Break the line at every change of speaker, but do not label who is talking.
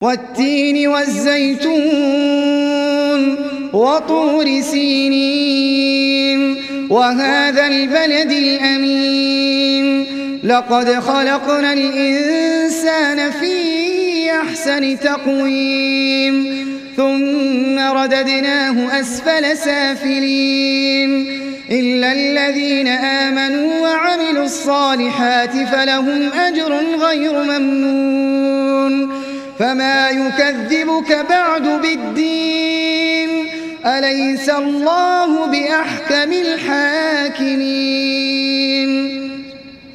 والتين والزيتون وطور سينين وهذا البلد الأمين لقد خلقنا الإنسان في أحسن تقويم ثم رددناه أسفل سافلين إلا الذين آمنوا وعملوا الصالحات فلهم أجر غير ممنون فما يكذبك بعد بالدين أليس الله بأحكم الحاكمين